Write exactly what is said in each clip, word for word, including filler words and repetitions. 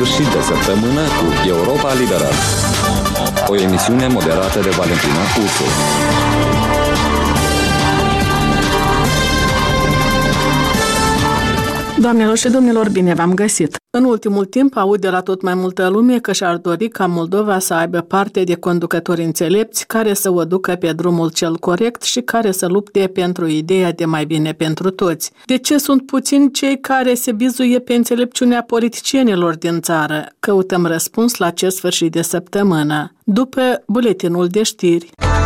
sfârșit de săptămână cu Europa Liberă. O emisiune moderată de Valentina Cuțu. Doamnelor și domnilor, bine v-am găsit! În ultimul timp aud de la tot mai multă lume că și-ar dori ca Moldova să aibă parte de conducători înțelepți care să o ducă pe drumul cel corect și care să lupte pentru ideea de mai bine pentru toți. De ce sunt puțini cei care se bizuie pe înțelepciunea politicienilor din țară? Căutăm răspuns la acest sfârșit de săptămână, după buletinul de știri.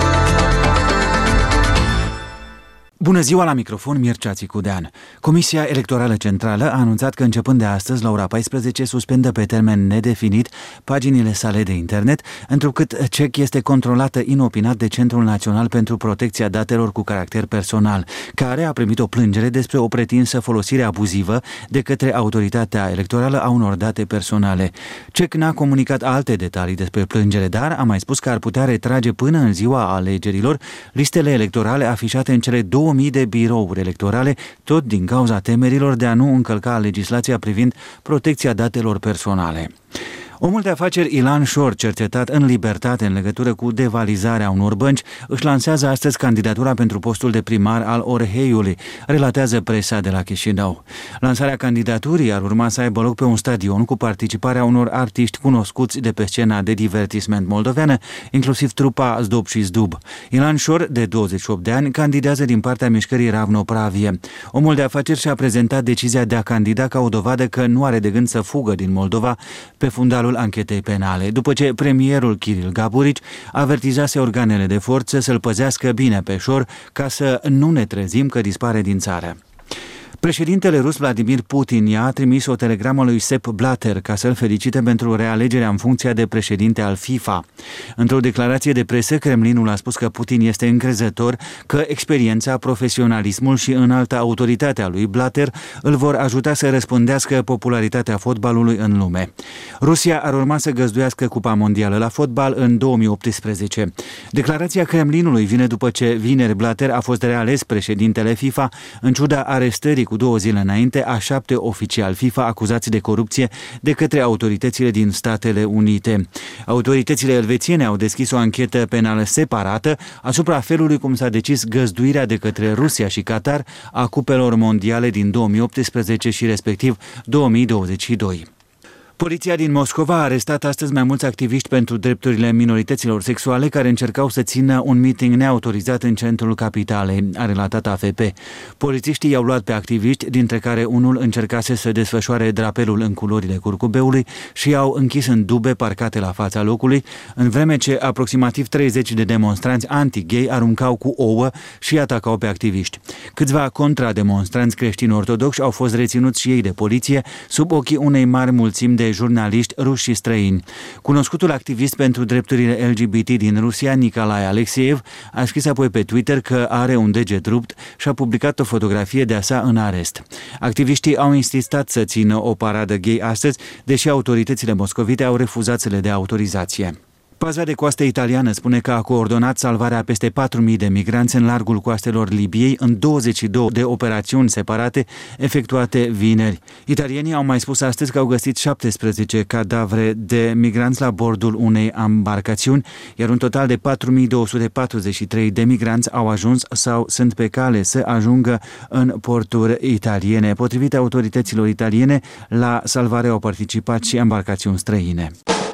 Bună ziua, la microfon Mircea Țicudean. Comisia Electorală Centrală a anunțat că începând de astăzi, la ora paisprezece, suspendă pe termen nedefinit paginile sale de internet, întrucât C E C este controlată inopinat de Centrul Național pentru Protecția Datelor cu Caracter Personal, care a primit o plângere despre o pretinsă folosire abuzivă de către Autoritatea Electorală a unor date personale. C E C n-a comunicat alte detalii despre plângere, dar a mai spus că ar putea retrage până în ziua alegerilor listele electorale afișate în cele două mii de birouri electorale, tot din cauza temerilor de a nu încălca legislația privind protecția datelor personale. Omul de afaceri Ilan Șor, cercetat în libertate în legătură cu devalizarea unor bănci, își lansează astăzi candidatura pentru postul de primar al Orheiului, relatează presa de la Chișinău. Lansarea candidaturii ar urma să aibă loc pe un stadion cu participarea unor artiști cunoscuți de pe scena de divertisment moldoveană, inclusiv trupa Zdob și Zdub. Ilan Șor, de douăzeci și opt de ani, candidează din partea mișcării Ravnopravie. Omul de afaceri și-a prezentat decizia de a candida ca o dovadă că nu are de gând să fugă din Moldova pe fundalul anchetei penale, după ce premierul Kiril Gaburici avertizase organele de forță să-l păzească bine pe Șor ca să nu ne trezim că dispare din țară. Președintele rus Vladimir Putin i-a trimis o telegramă lui Sepp Blatter ca să-l felicite pentru realegerea în funcția de președinte al FIFA. Într-o declarație de presă, Kremlinul a spus că Putin este încrezător că experiența, profesionalismul și înalta autoritatea lui Blatter îl vor ajuta să răspândească popularitatea fotbalului în lume. Rusia ar urma să găzduiască Cupa Mondială la fotbal în două mii optsprezece. Declarația Kremlinului vine după ce vineri Blatter a fost reales președintele FIFA în ciuda arestării cu două zile înainte a șapte oficiali FIFA acuzați de corupție de către autoritățile din Statele Unite. Autoritățile elvețiene au deschis o anchetă penală separată asupra felului cum s-a decis găzduirea de către Rusia și Qatar a cupelor mondiale din două mii optsprezece și respectiv două mii douăzeci și doi. Poliția din Moscova a arestat astăzi mai mulți activiști pentru drepturile minorităților sexuale care încercau să țină un meeting neautorizat în centrul capitalei, a relatat A F P. Polițiștii i-au luat pe activiști, dintre care unul încercase să desfășoare drapelul în culorile curcubeului și i-au închis în dube parcate la fața locului, în vreme ce aproximativ treizeci de demonstranți anti-gay aruncau cu ouă și atacau pe activiști. Câțiva contrademonstranți creștini ortodoxi au fost reținuți și ei de poliție sub ochii unei mari mulțimi de de jurnaliști ruși și străini. Cunoscutul activist pentru drepturile L G B T din Rusia, Nicolae Alexeev, a scris apoi pe Twitter că are un deget rupt și a publicat o fotografie de-a sa în arest. Activiștii au insistat să țină o paradă gay astăzi, deși autoritățile moscovite au refuzat să le dea autorizație. Paza de coastă italiană spune că a coordonat salvarea peste patru mii de migranți în largul coastelor Libiei în douăzeci și două de operațiuni separate efectuate vineri. Italienii au mai spus astăzi că au găsit șaptesprezece cadavre de migranți la bordul unei embarcațiuni, iar un total de patru mii două sute patruzeci și trei de migranți au ajuns sau sunt pe cale să ajungă în porturi italiene. Potrivit autorităților italiene, la salvare au participat și embarcațiuni străine.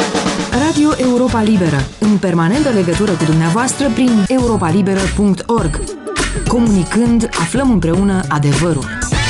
Radio Europa Liberă, în permanentă legătură cu dumneavoastră prin europa liberă punct org. Comunicând, aflăm împreună adevărul.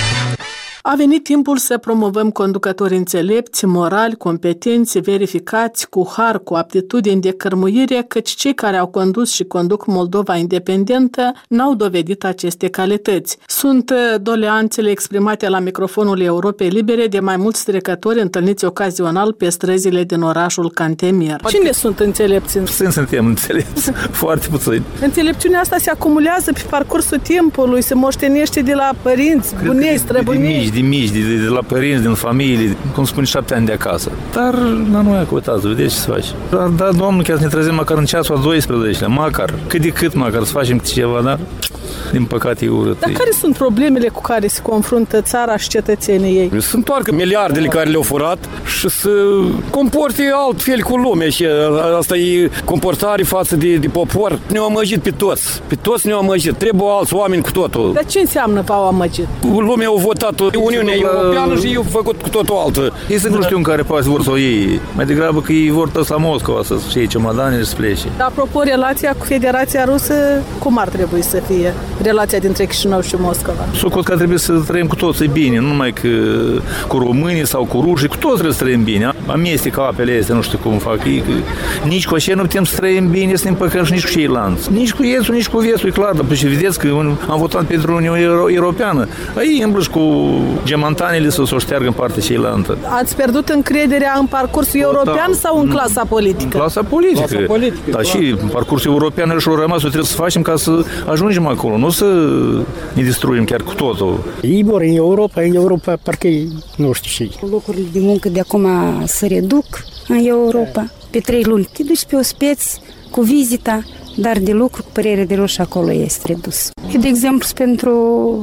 A venit timpul să promovăm conducători înțelepți, morali, competenți, verificați, cu har, cu aptitudini de cărmuire, căci cei care au condus și conduc Moldova independentă n-au dovedit aceste calități. Sunt doleanțele exprimate la microfonul Europei Libere de mai mulți trecători întâlniți ocazional pe străzile din orașul Cantemir. Cine sunt înțelepți? Puțin suntem înțelepți, foarte puțin. Înțelepciunea asta se acumulează pe parcursul timpului, se moștenește de la părinți, bunei, străbunei. De mici, de, de, de la părinți, din familie, cum spune, șapte ani de acasă. Dar la noi, uitați, vedeți ce se face. Dar, da, Domnul, chiar să ne trezim măcar în ceasul al doisprezecelea, măcar, cât de cât măcar să facem ceva, dar din păcate e urât. Dar care sunt problemele cu care se confruntă țara și cetățenii ei? Să întoarcă miliardele care le-au furat și să comporte altfel cu lumea și asta e comportare față de, de popor. Ne-au amăgit pe toți. Pe toți ne-au amăgit. Trebuie alți oameni cu totul. Dar ce înseamnă v-au amăgit? Lumea a votat Uniunea Europeană și eu făcut cu totul altă. Ei să nu știu în care poate vor să o iei. Mai degrabă că ei vor toți la Moscova să-și iei cemadane și să plece. Dar apropo, relația cu Federația Rusă, cum ar trebui să fie? Relația dintre Chișinău și Moscova? Socot că trebuie să trăim cu toții bine, nu numai că cu românii sau cu rușii, cu toți trebuie să trăim bine. Amestecă apele astea, nu știu cum fac ei. Nici cu așa nu putem să trăim bine, să ne împăcăm și nici cu ceilalți. Nici cu estul, nici cu vestul, e clar. Dar și vedeți că am votat pentru Uniunea Europeană. Ei îmblăși cu gemantanele să o șteargă în partea ceilaltă. Ați pierdut încrederea în parcursul european sau în clasa politică? În clasa politică. Clasa politică, dar și în parcursul european și-o rămas, o trebuie să facem ca să ajungem acolo, nu să ne distruim chiar cu totul. Ei vor în Europa, în Europa parcă nu știu ce. Locurile de muncă de acum se reduc în Europa. Pe trei luni te duci pe ospeți cu vizita, dar de lucru, cu părere de ruși, acolo este redus. E de exemplu pentru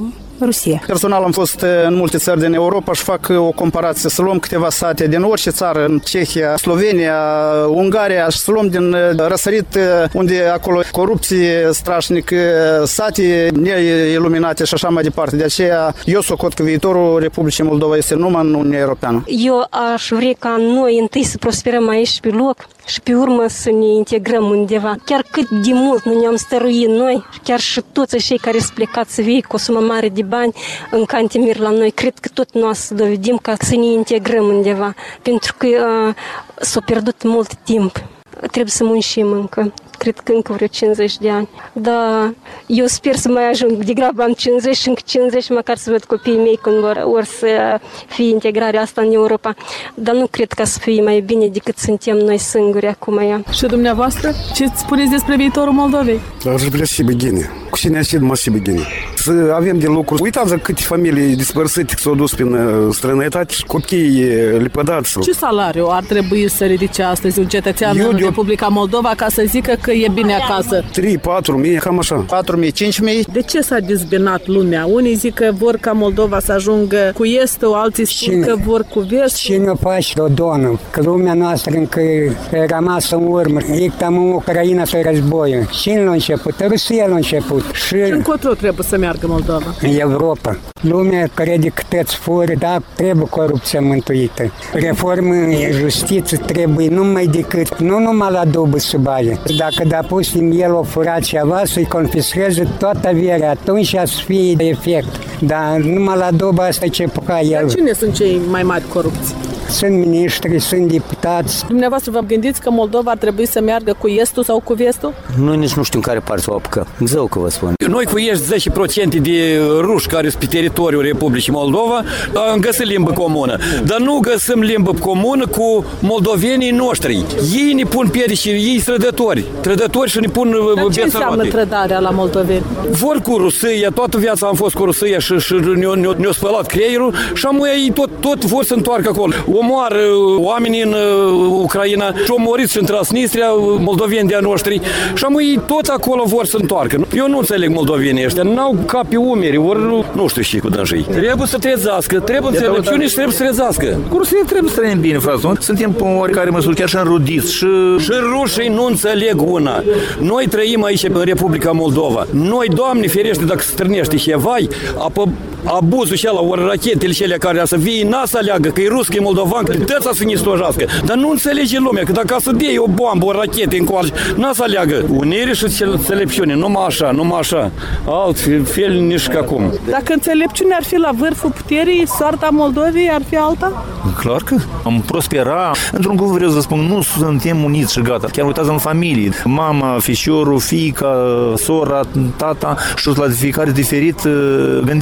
Rusia. Personal am fost în multe țări din Europa și fac o comparație. Să luăm câteva sate din orice țară, în Cehia, Slovenia, Ungaria și să luăm din răsărit unde acolo corupție strașnică, sate neiluminate și așa mai departe. De aceea eu socot că viitorul Republicii Moldova este numai în Uniunea Europeană. Eu aș vrea ca noi întâi să prosperăm aici pe loc și pe urmă să ne integrăm undeva. Chiar cât de mult nu ne-am stăruit noi, chiar și toți cei care sunt plecați să vie cu o sumă mare de bani în Cantemir la noi, cred că tot noi să dovedim ca să ne integrăm undeva, pentru că uh, s-a pierdut mult timp. Trebuie să muncim încă. Cred că încă vreo cincizeci de ani. Dar eu sper să mai ajung. Degrabă am cincizeci și încă cincizeci, măcar să văd copiii mei când vor, vor să fie integrarea asta în Europa. Dar nu cred că să fie mai bine decât suntem noi singuri acum. Ea. Și dumneavoastră? Ce spuneți despre viitorul Moldovei? Aș vrea și bine. Cu cine aș mai și bine. Să avem de lucru. Uitați câte familii dispărsite s-au dus prin străinătate și copiii lepădați. Ce salariu ar trebui să ridice astăzi un cetățean eu, în eu... Republica Moldova ca să zică că e bine acasă? trei patru mii, cam așa. patru mii cinci mii. De ce s-a dezbinat lumea? Unii zic că vor ca Moldova să ajungă cu estul, alții spun cine, că vor cu vestul. Cine face o donă? Că lumea noastră încă e rămasă în urmă. E cam în Ucraina să războie. Cine l-a început? Rusia l-a început. Și încotro trebuie să meargă Moldova? În Europa. Lumea crede că tăți fură, dar trebuie corupția mântuită. Reformă în justiție trebuie numai decât, nu numai la dubă sub aia. Dacă da pus în el o furat ceva, să-i confisceze toată averea, atunci să fie efect. Dar numai la dubă asta ce puca el. Dar cine sunt cei mai mari corupți? Sunt miniștri, sunt deputați. Dumneavoastră vă gândiți că Moldova ar trebui să meargă cu estul sau cu vestul? Noi nici nu știu în care parte să o apucă. Zău că vă spun. Noi cu ești zece la sută de ruși care sunt pe teritoriul Republicii Moldova am găsit limbă comună. Dar nu găsim limbă comună cu moldovenii noștri. Ei ne pun piedici, ei sunt trădători. Trădători și ne pun Dar ce înseamnă trădarea la moldoveni? Vor cu Rusia, toată viața am fost cu Rusia și, și ne-au ne ne spălat creierul și am ei tot, tot vor să întoarcă acolo. Omoară oamenii în Ucraina și omoriți și în Transnistria, moldoveni de-a noștri și am ei tot acolo vor să întoarcă. Eu nu înțeleg moldovenii ăștia, n-au cap pe umeri, ori nu știu și cu dânșii. Trebuie să trezească, trebuie înțelepciune și trebuie să trezească. Cu Rusia trebuie să trăim bine, frate. Suntem pe oricare măsură, chiar și înrudiți. Și... și rușii nu înțeleg una. Noi trăim aici în Republica Moldova. Noi, Doamne ferește, dacă strânește ceva, apă abuzul și ala, ori rachetele cele care să vie, n-a să aleagă, că e rus, că e moldovan, că tăța să ne slojească. Dar nu înțelege lumea, că dacă să dea o bombă, o rachete încoarce, n-a să aleagă. Unire și înțelepciune, numai așa, numai așa. Altfel nici ca acum. Dacă înțelepciunea ar fi la vârful puterii, soarta Moldovei ar fi alta? Clar că am prospera. Într-un cuvânt vreau să spun, nu suntem uniți și gata. Chiar uitați în familie. Mama, fișorul, fiica, sora, tata și la fiecare diferit gândesc.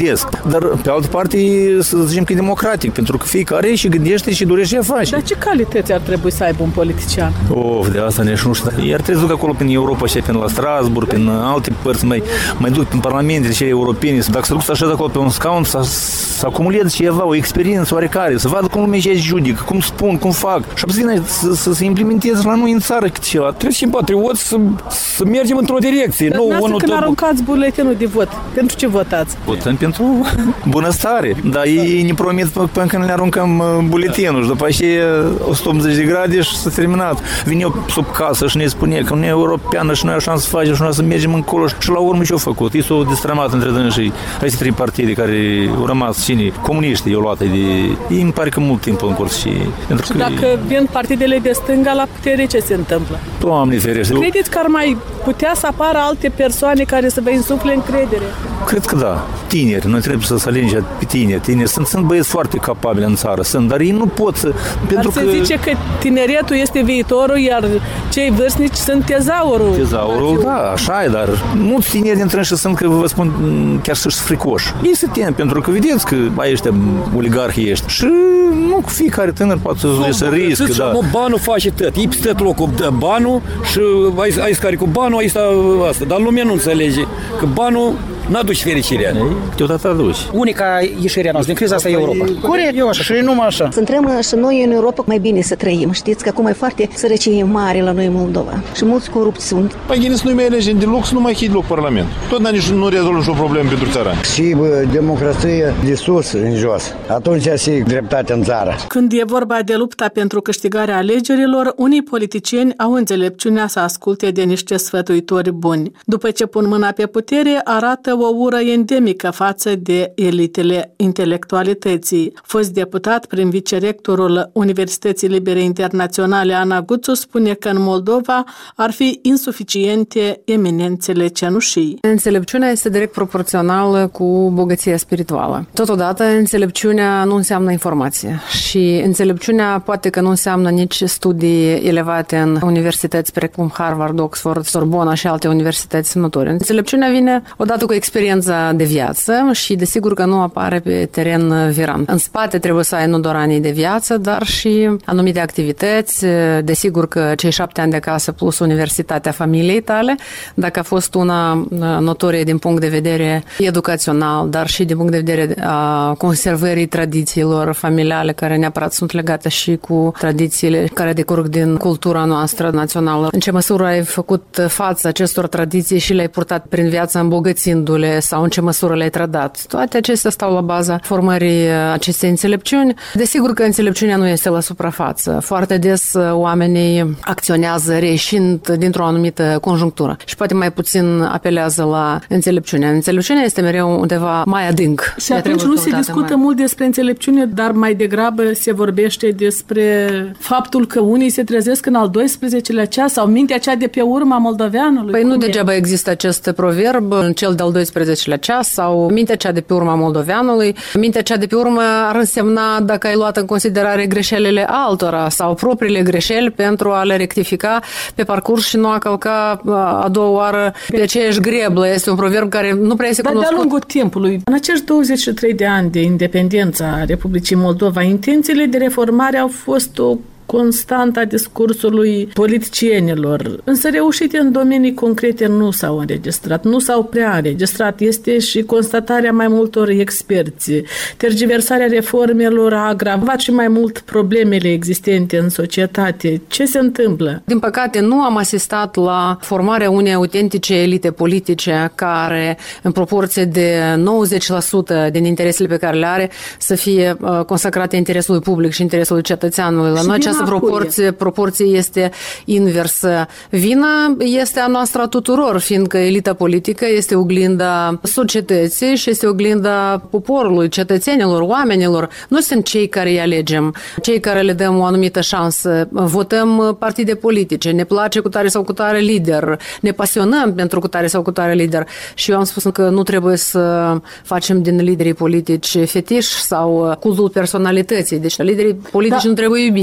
dar pe altă parte să zicem că e democratic, pentru că fiecare și gândește și dorește să face. Dar ce calități ar trebui să aibă un politician? Of, de asta ne-și nu știu. Iar trebuie să duc acolo prin Europa și prin la Strasbourg, prin alte părți, mai, mai duc prin parlamentele cele europene. Dacă se duc să așez acolo pe un scaun, să, să acumuleze ceva, o experiență oarecare, să vadă cum lumea și judică, cum spun, cum fac. Și apoi să, să se implementeze la noi în țară câte ceva. Trebuie și patrioți să, să mergem într-o direcție. Dar nu, când tot... aruncați buletinul de vot, pentru ce votați? Votăm pentru bunăstare. Dar ei ne promit până când le aruncăm buletinul și după aceea o sută optzeci de grade și s-a terminat. Vine eu sub casă și ne spune că Uniunea Europeană și noi așa să facem și noi să mergem încolo și la urmă ce-au făcut? Ei s-au destramat între dânsii aceste trei partide care au rămas, cine? Comuniștii i-au luat de... Ei îmi pare că mult timp în curs și... Pentru că dacă vin partidele de stânga la putere, ce se întâmplă? Doamne ferește! Credeți că ar mai putea să apară alte persoane care să vă insufle încredere? Cred că da. Tineri, noi trebuie să alegem pe tineri. Tineri sunt, sunt băieți foarte capabili în țară, sunt, dar ei nu pot să... Pentru dar că... se zice că tineretul este viitorul, iar cei vârstnici sunt tezaurul. Tezaurul, da, așa e, dar mulți tineri dintre ei sunt, că vă spun, chiar să-și fricoși. Ei se tem, pentru că vedeți că ai ăștia oligarhii ăștia și nu cu fiecare tânăr poate să, no, să riscă, da. Nu, banul face tot, ei peste tot locul dă banul și ai, ai scari cu banul, ai sta asta, dar lumea nu înțelege că banul n-aduci fericirea. Câteodată aduci. Unica ieșirea noastră din criza asta e Europa. Corect, eu așa. Și numai așa. Să intrăm și noi în Europa mai bine să trăim. Știți că acum e foarte sărăcie mare la noi în Moldova. Și mulți corupți sunt. Păi gândiți, noi mai alegem de loc, să nu mai chid loc Parlament. Tot nici nu rezolvă nicio problemă pentru țara. Și bă, democrație de sus în jos. Atunci se dreptate în țară. Când e vorba de lupta pentru câștigarea alegerilor, unii politicieni au înțelepciunea să asculte de niște sfătuitori buni. După ce pun mâna pe putere, arată o ură endemică față de elitele intelectualității. Fost deputat prin vicerectorul Universității Libere Internaționale Ana Guțu spune că în Moldova ar fi insuficiente eminențele cenușii. Înțelepciunea este direct proporțională cu bogăția spirituală. Totodată, înțelepciunea nu înseamnă informație și înțelepciunea poate că nu înseamnă nici studii elevate în universități precum Harvard, Oxford, Sorbona și alte universități notorii. Înțelepciunea vine odată cu experiența de viață și desigur că nu apare pe teren viran. În spate trebuie să ai nu doar anii de viață, dar și anumite activități. Desigur că cei șapte ani de acasă plus universitatea familiei tale, dacă a fost una notorie din punct de vedere educațional, dar și din punct de vedere a conservării tradițiilor familiale care neapărat sunt legate și cu tradițiile care decurg din cultura noastră națională. În ce măsură ai făcut față acestor tradiții și le-ai purtat prin viață îmbogățindu-le sau în ce măsură le-ai trădat. Toate acestea stau la baza formării acestei înțelepciuni. Desigur că înțelepciunea nu este la suprafață. Foarte des oamenii acționează reieșind dintr-o anumită conjunctură și poate mai puțin apelează la înțelepciune. Înțelepciunea este mereu undeva mai adânc. Și atunci nu se discută mai mult despre înțelepciune, dar mai degrabă se vorbește despre faptul că unii se trezesc în al doisprezecelea ceas sau mintea cea de pe urma moldoveanului. Păi nu degeaba există acest proverb, în cel de-al doisprezecelea ceas sau mintea cea de pe urma moldoveanului. Mintea cea de pe urmă ar însemna dacă ai luat în considerare greșelile altora sau propriile greșeli pentru a le rectifica pe parcurs și nu a călca a doua oară pe aceeași greblă. Este un proverb care nu prea este Dar cunoscut. de-a lungul timpului, în acești douăzeci și trei de ani de independență a Republicii Moldova, intențiile de reformare au fost o constanta discursului politicienilor. Însă reușite în domenii concrete nu s-au înregistrat, nu s-au prea înregistrat. Este și constatarea mai multor experți. Tergiversarea reformelor a agravat și mai mult problemele existente în societate. Ce se întâmplă? Din păcate, nu am asistat la formarea unei autentice elite politice care, în proporție de nouăzeci la sută din interesele pe care le are, să fie consacrate interesului public și interesului cetățeanului. La noi această proporție, proporție este inversă. Vina este a noastră a tuturor, fiindcă elita politică este oglinda societății și este oglinda poporului, cetățenilor, oamenilor. Noi suntem cei care îi alegem, cei care le dăm o anumită șansă. Votăm partide politice, ne place cu tare sau cu tare lider, ne pasionăm pentru cu tare sau cu tare lider. Și eu am spus că nu trebuie să facem din liderii politici fetiș sau cultul personalității. Deci liderii politici da. nu trebuie iubiți, trebuie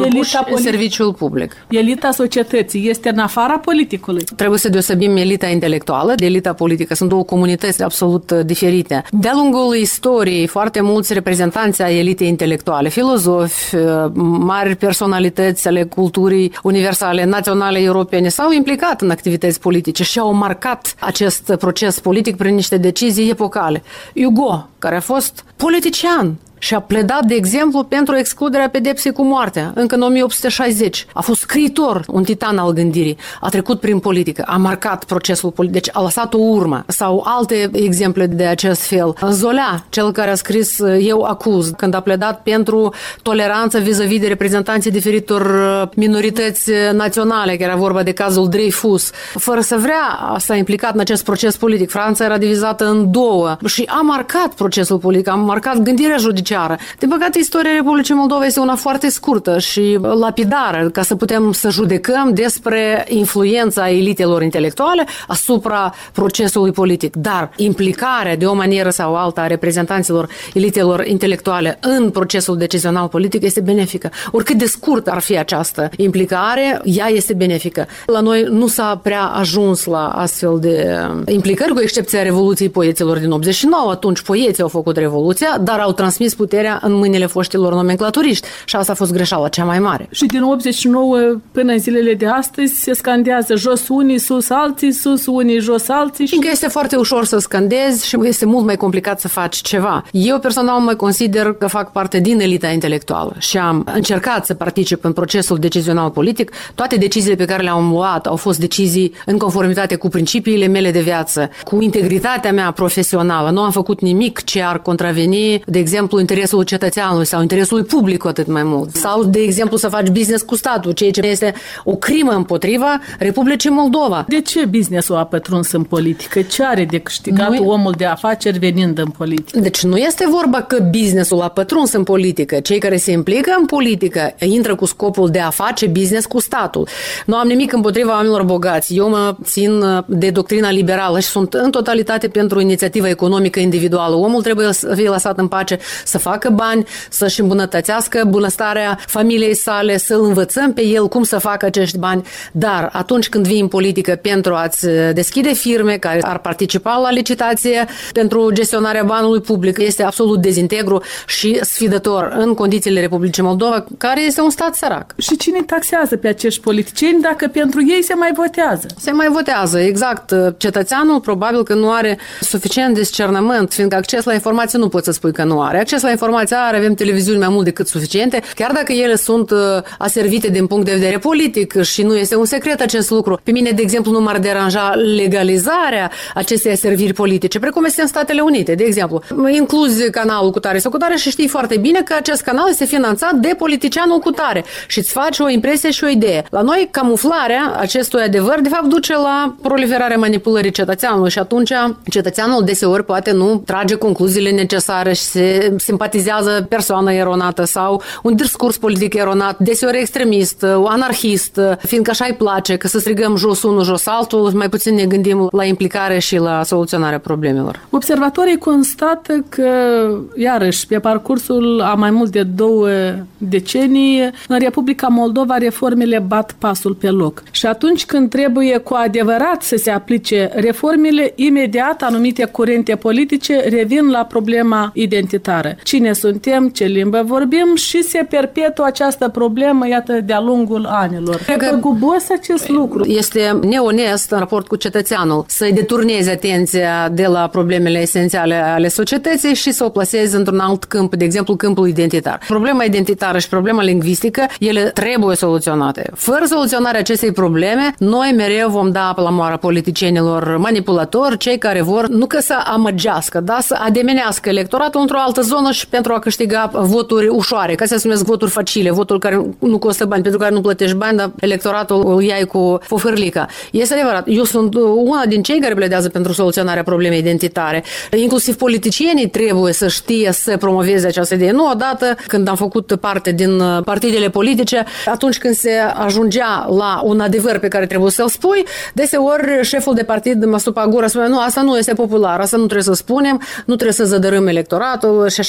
elita în serviciul public. Elita societății este în afara politicului. Trebuie să deosebim elita intelectuală de elita politică. Sunt două comunități absolut diferite. De-a lungul istoriei, foarte mulți reprezentanți ai elitei intelectuale, filozofi, mari personalități ale culturii universale, naționale, europene, s-au implicat în activități politice și au marcat acest proces politic prin niște decizii epocale. Hugo, care a fost politician și a pledat, de exemplu, pentru excluderea pedepsei cu moartea, încă în o mie opt sute șaizeci. A fost scriitor, un titan al gândirii. A trecut prin politică, a marcat procesul politic, deci a lăsat o urmă. Sau alte exemple de acest fel. Zola, cel care a scris Eu acuz, când a pledat pentru toleranță vis-a-vis de reprezentanții diferitor minorități naționale, că era vorba de cazul Dreyfus. Fără să vrea, s-a implicat în acest proces politic. Franța era divizată în două și a marcat procesul politic, a marcat gândirea judiciară. De păcate, istoria Republicii Moldova este una foarte scurtă și lapidară, ca să putem să judecăm despre influența elitelor intelectuale asupra procesului politic. Dar implicarea de o manieră sau alta a reprezentanților elitelor intelectuale în procesul decizional politic este benefică. Oricât de scurt ar fi această implicare, ea este benefică. La noi nu s-a prea ajuns la astfel de implicări, cu excepția Revoluției Poeților din optzeci și nouă. Atunci poeții au făcut revoluția, dar au transmis puterea în mâinile foștilor nomenclaturiști și asta a fost greșeala cea mai mare. Și din optzeci și nouă până în zilele de astăzi se scandează jos unii, sus alții, sus unii, jos alții. Și fiindcă este foarte ușor să scandezi și este mult mai complicat să faci ceva. Eu personal mă consider că fac parte din elita intelectuală și am încercat să particip în procesul decizional politic. Toate deciziile pe care le-am luat au fost decizii în conformitate cu principiile mele de viață, cu integritatea mea profesională. Nu am făcut nimic ce ar contraveni, de exemplu, interesul cetățeanului sau interesului public atât mai mult. Sau, de exemplu, să faci business cu statul, ceea ce este o crimă împotriva Republicii Moldova. De ce businessul a pătruns în politică? Ce are de câștigat nu... omul de afaceri venind în politică? Deci nu este vorba că businessul a pătruns în politică. Cei care se implică în politică intră cu scopul de a face business cu statul. Nu am nimic împotriva oamenilor bogați. Eu mă țin de doctrina liberală și sunt în totalitate pentru inițiativa economică individuală. Omul trebuie să fie lăsat în pace să facă bani, să-și îmbunătățească bunăstarea familiei sale, să-l învățăm pe el cum să facă acești bani. Dar atunci când vii în politică pentru a-ți deschide firme care ar participa la licitație pentru gestionarea banului public, este absolut dezintegru și sfidător în condițiile Republicii Moldova, care este un stat sărac. Și cine taxează pe acești politicieni dacă pentru ei se mai votează? Se mai votează, exact. Cetățeanul probabil că nu are suficient discernământ, fiindcă acces la informație nu poți să spui că nu are. Acces la informație are, avem televiziuni mai mult decât suficiente, chiar dacă ele sunt aservite din punct de vedere politic și nu este un secret acest lucru. Pe mine, de exemplu, nu m-ar deranja legalizarea acestei aserviri politice, precum este în Statele Unite, de exemplu. Incluzi canalul cu tare sau cu tare și știi foarte bine că acest canal este finanțat de politicianul cu tare și îți faci o impresie și o idee. La noi, camuflarea acestui adevăr, de fapt, duce la proliferarea manipulării cetățeanului și atunci cetățeanul deseori poate nu trage concluziile necesare și se simpatizează persoană eronată sau un discurs politic eronat, deseori extremist, anarhist, fiindcă așa îi place, că să strigăm jos unul, jos altul, mai puțin ne gândim la implicare și la soluționarea problemelor. Observatorii constată că, iarăși, pe parcursul a mai mult de două decenii, în Republica Moldova reformele bat pasul pe loc. Și atunci când trebuie cu adevărat să se aplice reformele, imediat anumite curente politice revin la problema identitară. Cine suntem, ce limbă vorbim și se perpetuă această problemă, iată, de-a lungul anilor. Cred că gubos acest lucru. Este neonest în raport cu cetățeanul să-i deturneze atenția de la problemele esențiale ale societății și să o plaseze într-un alt câmp, de exemplu câmpul identitar. Problema identitară și problema lingvistică, ele trebuie soluționate. Fără soluționarea acestei probleme, noi mereu vom da apă la moară politicienilor manipulatori, cei care vor nu că să amăgească, dar să ademenească electoratul într-o altă zonă și pentru a câștiga voturi ușoare, ca să se numesc voturi facile, voturi care nu costă bani, pentru care nu plătești bani, dar electoratul îl iai cu fofârlica. Este adevărat. Eu sunt una din cei care pledează pentru soluționarea problemei identitare. Inclusiv politicienii trebuie să știe să promoveze această idee. Nu odată când am făcut parte din partidele politice, atunci când se ajungea la un adevăr pe care trebuie să-l spui, deseori șeful de partid mă stupa gura, spune, nu, asta nu este popular, asta nu trebuie să spunem, nu trebuie să zădărâm electoratul și așa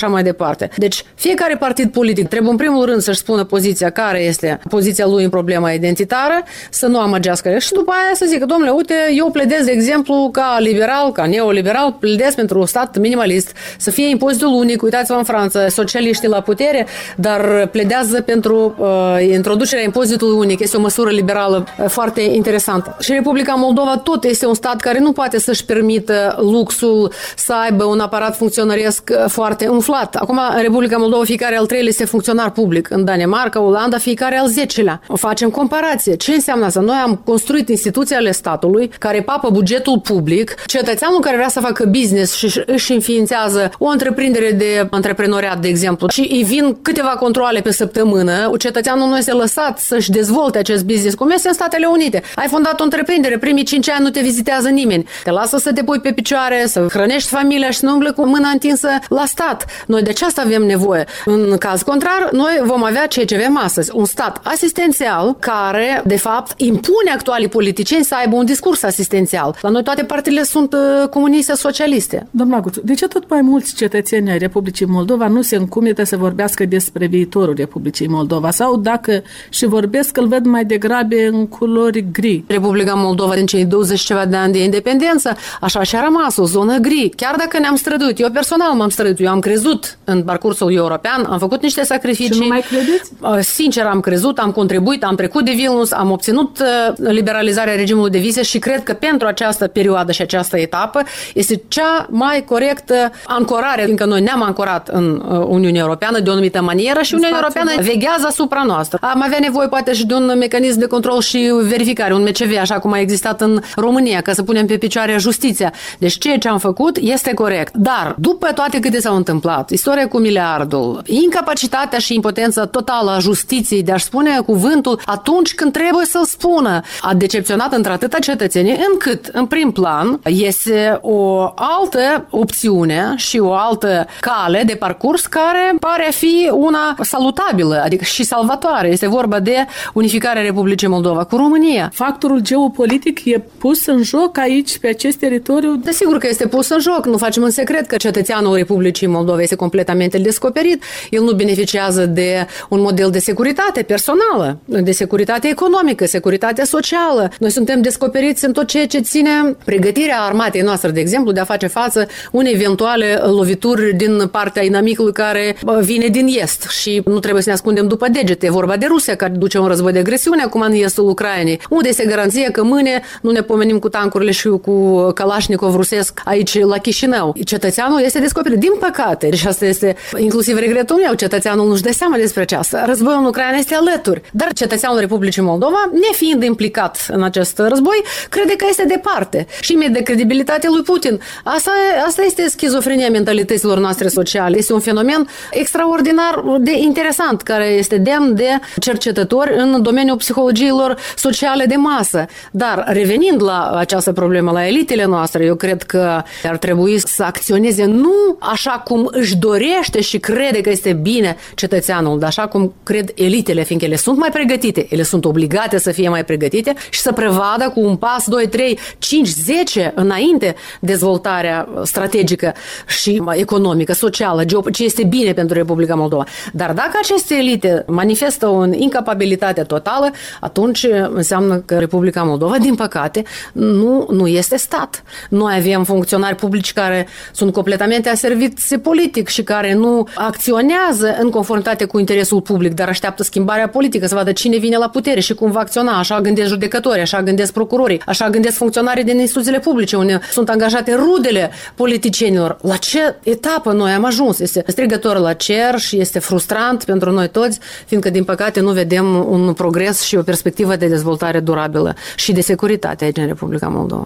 mai departe. Deci, fiecare partid politic trebuie în primul rând să-și spună poziția care este poziția lui în problema identitară, să nu amăgească și după aia să zică, domnule, uite, eu pledez, de exemplu, ca liberal, ca neoliberal, pledez pentru un stat minimalist, să fie impozitul unic. Uitați-vă în Franța, socialiștii la putere, dar pledează pentru uh, introducerea impozitului unic. Este o măsură liberală uh, foarte interesantă. Și Republica Moldova tot este un stat care nu poate să-și permită luxul să aibă un aparat funcționăresc foarte umflat. Acum, în Republica Moldova, fiecare al treilea este funcționar public. În Danemarca, Olanda, fiecare al zecelea. Facem comparație. Ce înseamnă asta? Noi am construit instituții ale statului care papă bugetul public. Cetățeanul care vrea să facă business și își înființează o întreprindere de antreprenoriat, de exemplu, și îi vin câteva controale pe săptămână, cetățeanul nu este lăsat să-și dezvolte acest business, cum este în Statele Unite. Ai fondat o întreprindere, primii cinci ani nu te vizitează nimeni. Te lasă să te pui pe picioare, să hrănești familia și să nu umbli cu mâna întinsă la stat. Noi de aceasta avem nevoie. În caz contrar, noi vom avea ceea ce avem astăzi. Un stat asistențial care, de fapt, impune actualii politicieni să aibă un discurs asistențial. La noi toate partidele sunt uh, comuniste, socialiste. Domnul Aguțu, de ce tot mai mulți cetățeni ai Republicii Moldova nu se încumetă să vorbească despre viitorul Republicii Moldova? Sau dacă și vorbesc, îl văd mai degrabă în culori gri? Republica Moldova, din cei douăzeci ceva de ani de independență, așa și-a rămas o zonă gri. Chiar dacă ne-am străduit, eu personal m-am străduit, eu am crezut în parcursul european, am făcut niște sacrificii. Și nu mai credeți? Sincer, am crezut, am contribuit, am trecut de Vilnius, am obținut liberalizarea regimului de vize și cred că pentru această perioadă și această etapă este cea mai corectă ancorare, fiindcă noi ne-am ancorat în Uniunea Europeană de o anumită manieră și Uniunea Europeană veghează asupra noastră. Am avea nevoie poate și de un mecanism de control și verificare, un M C V, așa cum a existat în România, ca să punem pe picioare justiția. Deci ceea ce am făcut este corect. Dar, după toate câte s-au întâmplat, istoria cu miliardul, incapacitatea și impotența totală a justiției de a-și spune cuvântul atunci când trebuie să-l spună, a decepționat într-atâta cetățenii, încât, în prim plan, este o altă opțiune și o altă cale de parcurs care pare a fi una salutabilă, adică și salvatoare. Este vorba de unificarea Republicii Moldova cu România. Factorul geopolitic e pus în joc aici, pe acest teritoriu? Desigur că este pus în joc. Nu facem în secret că cetățeanul Republicii Moldova este completamente descoperit. El nu beneficiază de un model de securitate personală, de securitate economică, securitate socială. Noi suntem descoperiți în tot ceea ce ține pregătirea armatei noastre, de exemplu, de a face față unei eventuale lovituri din partea inamicului care vine din est și nu trebuie să ne ascundem după degete. E vorba de Rusia, care duce un război de agresiune acum în estul Ucrainei. Unde este garanția că mâine nu ne pomenim cu tancurile și cu Kalashnikov rusesc aici la Chișinău? Cetățeanul este descoperit. Din păcate, și asta este inclusiv regretul meu, cetățeanul nu-și dă seama despre aceasta. Războiul în Ucraina este alături. Dar cetățeanul Republicii Moldova, nefiind implicat în acest război, crede că este departe și mie de credibilitatea lui Putin. Asta, asta este schizofrenia mentalităților noastre sociale. Este un fenomen extraordinar de interesant, care este demn de cercetători în domeniul psihologiilor sociale de masă. Dar revenind la această problemă, la elitele noastre, eu cred că ar trebui să acționeze nu așa cum își dorește și crede că este bine cetățeanul, dar așa cum cred elitele, fiindcă ele sunt mai pregătite, ele sunt obligate să fie mai pregătite și să prevadă cu un pas, doi, trei, cinci, zece înainte dezvoltarea strategică și economică, socială, ce este bine pentru Republica Moldova. Dar dacă aceste elite manifestă o incapabilitate totală, atunci înseamnă că Republica Moldova, din păcate, nu, nu este stat. Noi avem funcționari publici care sunt completamente aserviți politic și care nu acționează în conformitate cu interesul public, dar așteaptă schimbarea politică, să vadă cine vine la putere și cum va acționa. Așa gândesc judecătorii, așa gândesc procurorii, așa gândesc funcționarii din instituțiile publice, unde sunt angajate rudele politicienilor. La ce etapă noi am ajuns? Este strigător la cer și este frustrant pentru noi toți, fiindcă, din păcate, nu vedem un progres și o perspectivă de dezvoltare durabilă și de securitate aici în Republica Moldova.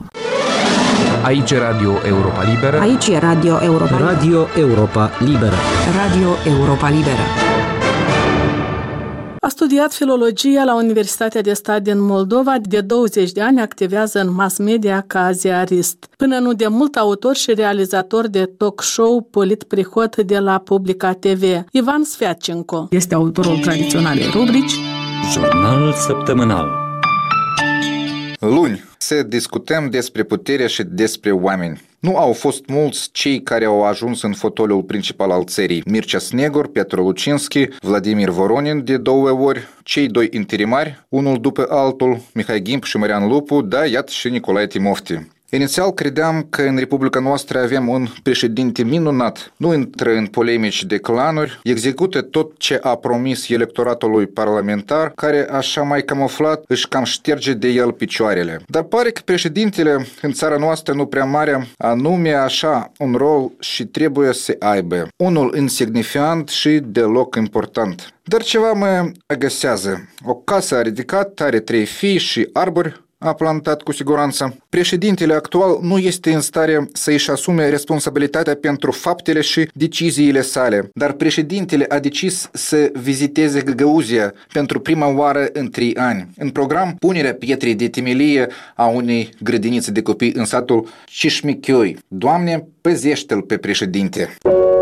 Aici e Radio Europa Liberă. Aici e Radio Europa Liberă. Radio Europa Liberă. Radio Europa Liberă. A studiat filologia la Universitatea de Stat din Moldova, de douăzeci de ani activează în mass media ca ziarist. Până nu de mult autor și realizator de talk show Politprihod de la Publica T V. Ivan Sfiatchenko este autorul tradiționalei rubrici Jurnal săptămânal. Luni, să discutăm despre putere și despre oameni. Nu au fost mulți cei care au ajuns în fotoliul principal al țării. Mircea Snegur, Petru Lucinski, Vladimir Voronin de două ori, cei doi interimari, unul după altul, Mihai Ghimp și Marian Lupu, da, iată și Nicolae Timofti. Inițial credeam că în Republica noastră avem un președinte minunat, nu intră în polemici de clanuri, execută tot ce a promis electoratului parlamentar, care așa mai camuflat își cam șterge de el picioarele. Dar pare că președintele în țara noastră nu prea mare anume așa un rol și trebuie să aibă. Unul insignifiant și deloc important. Dar ceva mă agasează. O casă a ridicat, are trei fii și arbori a plantat cu siguranță. Președintele actual nu este în stare să își asume responsabilitatea pentru faptele și deciziile sale, dar președintele a decis să viziteze Găgăuzia pentru prima oară în trei ani. În program, punerea pietrei de temelie a unei grădinițe de copii în satul Cișmichioi. Doamne, păzește-l pe președinte!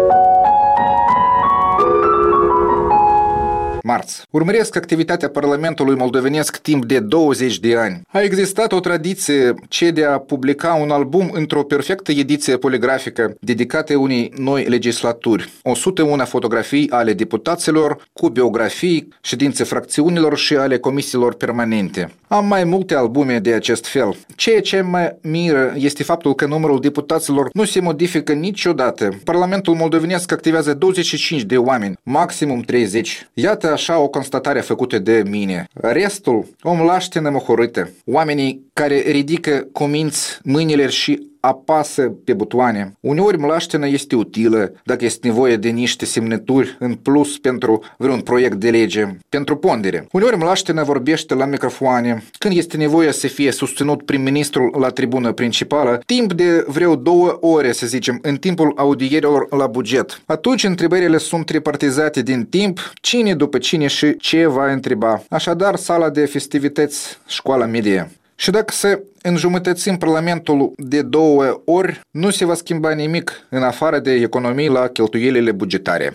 Marți. Urmăresc activitatea Parlamentului moldovenesc timp de douăzeci de ani. A existat o tradiție, ce de a publica un album într-o perfectă ediție poligrafică dedicată unei noi legislaturi. o sută unu fotografii ale deputaților cu biografii, ședințe fracțiunilor și ale comisiilor permanente. Am mai multe albume de acest fel. Ceea ce mă miră este faptul că numărul deputaților nu se modifică niciodată. Parlamentul moldovenesc activează douăzeci și cinci de oameni, maximum treizeci. Iată așa o constatare făcută de mine. Restul, o mlaștină mohorâtă. Oamenii care ridică cu minți mâinile și apasă pe butoane. Uneori mlaștina este utilă dacă este nevoie de niște semnături în plus pentru vreun proiect de lege, pentru pondere. Uneori mlaștina vorbește la microfoane când este nevoie să fie susținut prim-ministrul la tribună principală, timp de vreo două ore, să zicem, în timpul audierilor la buget. Atunci întrebările sunt repartizate din timp, cine după cine și ce va întreba. Așadar, sala de festivități, școala medie. Și dacă să înjumătățim Parlamentul de două ori, nu se va schimba nimic în afară de economii la cheltuielile bugetare.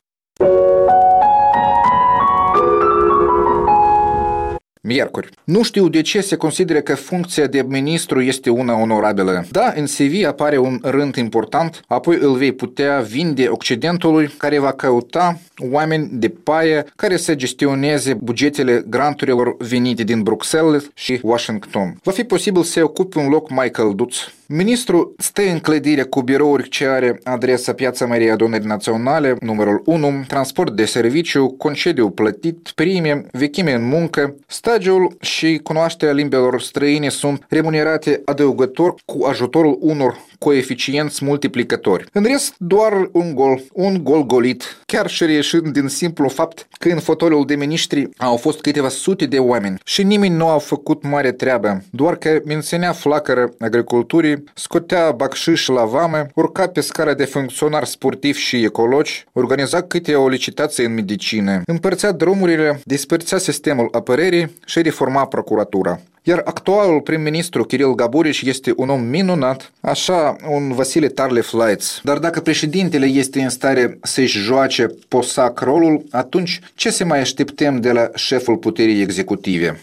Miercuri. Nu știu de ce se consideră că funcția de ministru este una onorabilă. Da, în C V apare un rând important, apoi îl vei putea vinde Occidentului, care va căuta oameni de paie care să gestioneze bugetele granturilor venite din Bruxelles și Washington. Va fi posibil să ocupe un loc mai călduț. Ministrul stă în clădire cu birouri ce are adresa Piața Mării Adunării Naționale, numărul unu, transport de serviciu, concediu plătit, prime, vechime în muncă, stagiul și cunoașterea limbilor străine sunt remunerate adăugător cu ajutorul unor coeficienți multiplicatori. În rest, doar un gol, un gol golit, chiar și reieșind din simplu fapt că în fotoliul de miniștri au fost câteva sute de oameni și nimeni nu a făcut mare treabă, doar că menținea flacără agriculturii, scotea bacșiș la vamă, urca pe scara de funcționari sportivi și ecologi, organiza câte o licitație în medicină, împărțea drumurile, despărțea sistemul apărării și reforma procuratura. Iar actualul prim-ministru Kiril Gaburiș este un om minunat, așa un Vasile Tarlev Lights. Dar dacă președintele este în stare să-și joace posac rolul, atunci ce să mai așteptăm de la șeful puterii executive?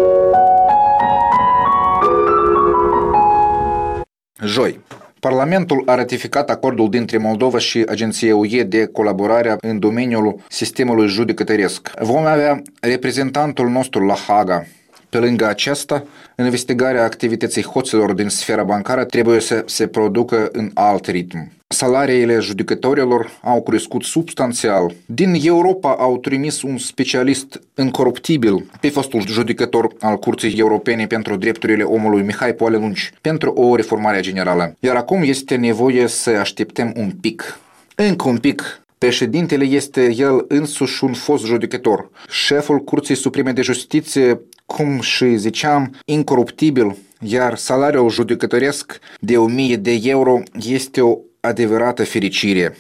Joi. Parlamentul a ratificat acordul dintre Moldova și Agenția U E de colaborare în domeniul sistemului judecătoresc. Vom avea reprezentantul nostru la Haga. Pe lângă aceasta, investigarea activității hoților din sfera bancară trebuie să se producă în alt ritm. Salariile judecătorilor au crescut substanțial. Din Europa au trimis un specialist incoruptibil pe fostul judecător al Curții Europene pentru Drepturile Omului Mihai Poalelunci pentru o reformare generală. Iar acum este nevoie să așteptăm un pic. Încă un pic. Președintele este el însuși un fost judecător. Șeful Curții Supreme de Justiție, cum și ziceam, incoruptibil, iar salariul judecătoresc de o mie de euro este o adevărată fericire.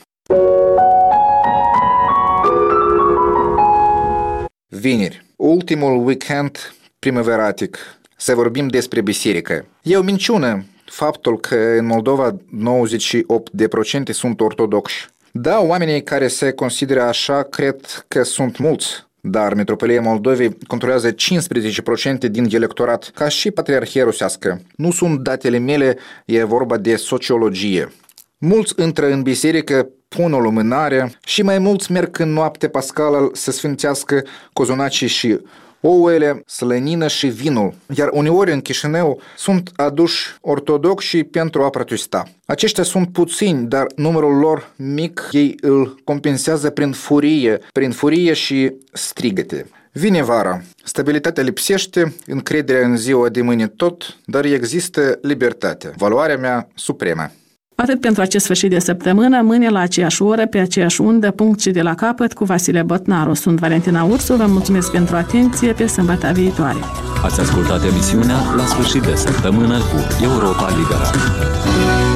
Vineri, ultimul weekend primăveratic, să vorbim despre biserică. E o minciună faptul că în Moldova nouăzeci și opt la sută sunt ortodoxi. Da, oamenii care se consideră așa cred că sunt mulți, dar Metropolia Moldovei controlează cincisprezece la sută din electorat, ca și Patriarhia Rusească. Nu sunt datele mele, e vorba de sociologie. Mulți intră în biserică, pun o lumânare și mai mulți merg în noapte pascală să sfințească cozonacii și ouăle, slănină și vinul, iar uneori în Chișinău sunt aduși ortodoxi pentru a protesta. Aceștia sunt puțini, dar numărul lor mic ei îl compensează prin furie, prin furie și strigăte. Vine vara, stabilitatea lipsește, încrederea în ziua de mâine tot, dar există libertatea, valoarea mea supremă. Atât pentru acest sfârșit de săptămână, mâine la aceeași oră, pe aceeași undă, punct și de la capăt, cu Vasile Botnaru. Sunt Valentina Ursu, vă mulțumesc pentru atenție, pe sâmbătă viitoare. Ați ascultat emisiunea La sfârșit de săptămână cu Europa Liberă.